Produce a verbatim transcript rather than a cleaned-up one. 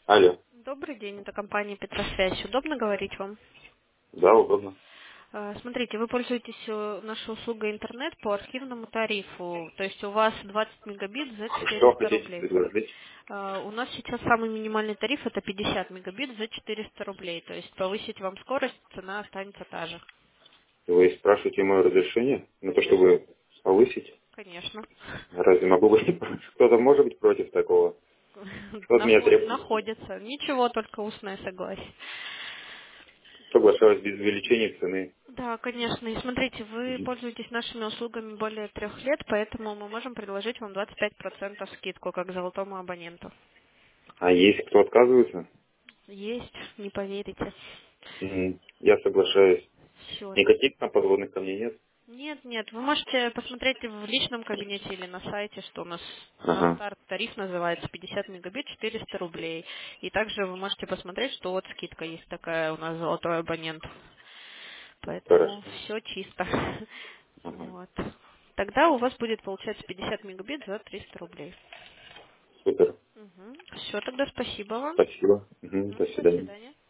Алло. Добрый день, это компания Петросвязь. Удобно говорить вам? Да, удобно. Э, Смотрите, вы пользуетесь э, нашей услугой интернет по архивному тарифу, то есть у вас двадцать мегабит за Что четыреста хотите рублей. предложить? Э, У нас сейчас самый минимальный тариф это пятьдесят мегабит за четыреста рублей, то есть повысить вам скорость, цена останется та же. Вы спрашиваете мое разрешение на то, Конечно, чтобы повысить? конечно. Разве могу быть? Кто-то может быть против такого? Что от меня Наход- требуется? Находится. Ничего, только устное согласие. Соглашаюсь без увеличения цены. Да, конечно. И смотрите, вы Мгм. пользуетесь нашими услугами более трех лет, поэтому мы можем предложить вам двадцать пять процентов скидку, как золотому абоненту. А есть кто отказывается? Есть, не поверите. Мгм. Я соглашаюсь. Все. Никаких там подводных камней нет? Нет, нет, вы можете посмотреть в личном кабинете или на сайте, что у нас на Ага, старт тариф называется пятьдесят мегабит четыреста рублей. И также вы можете посмотреть, что вот скидка есть такая у нас золотой абонент. Поэтому хорошо. все чисто. Ага. Вот. Тогда у вас будет получается пятьдесят мегабит за триста рублей. Супер. Все, тогда спасибо вам. Спасибо. Мгм. До Мгм, до свидания. свидания.